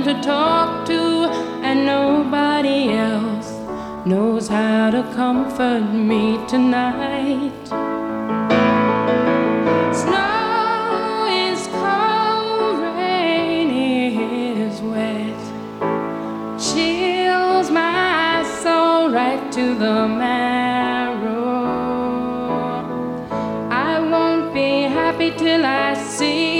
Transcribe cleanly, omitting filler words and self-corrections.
to talk to, and nobody else knows how to comfort me tonight. Snow is cold, rain is wet, chills my soul right to the marrow. I won't be happy till I see